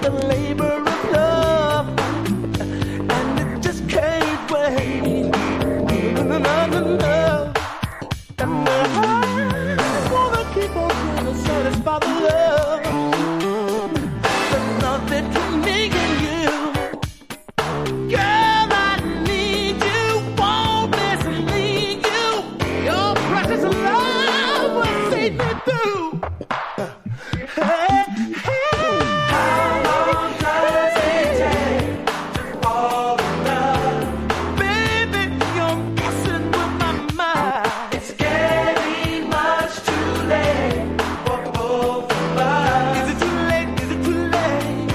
the labor of love, and it just can't wait. No, no, no, no. And my heart wanna keep on trying to satisfy the love, the love between me and you. Girl, I need you, won't mislead you. Your precious love will see me through.